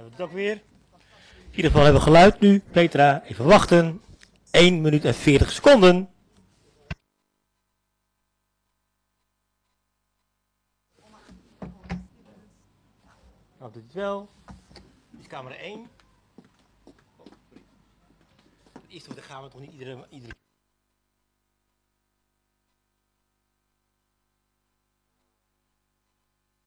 hebben we het ook weer. In ieder geval hebben we geluid nu. Petra, even wachten. 1 minuut en 40 seconden. Nou doet het wel. Dit is camera 1. Het eerste, dan gaan we toch niet iedere